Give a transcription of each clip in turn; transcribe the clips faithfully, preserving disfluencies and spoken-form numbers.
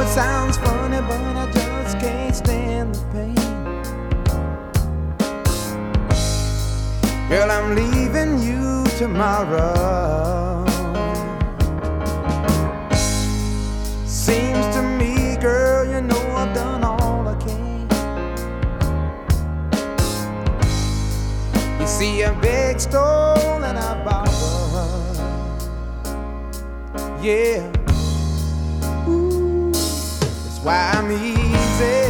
sounds funny, but I just can't stand the pain. Girl, I'm leaving you tomorrow. Seems to me, girl, you know I've done all I can. You see, I beg, stole, and I borrowed. Yeah. Ooh, that's why I'm easy.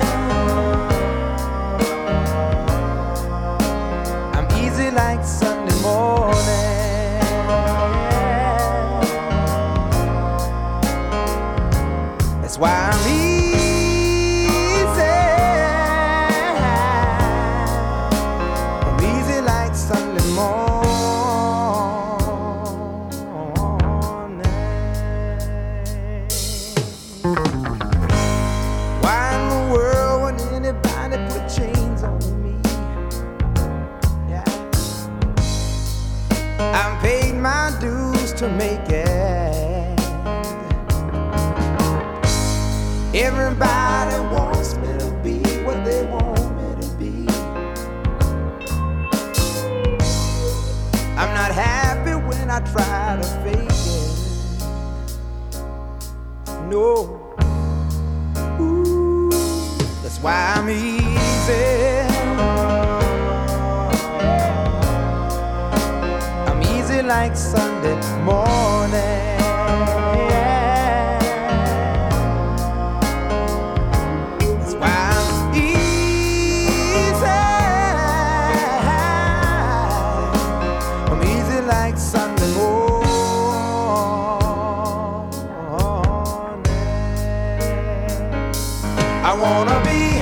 I'm easy like Sunday morning. That's why I'm easy. I'm easy like Sunday morning. Why in the world would anybody put chains on me? Yeah. I've paid my dues to make it. Everybody wants me to be what they want me to be. I'm not happy when I try to fake it. No. Ooh, that's why I'm easy. I'm easy like Sunday morning. Like Sunday morning, I wanna be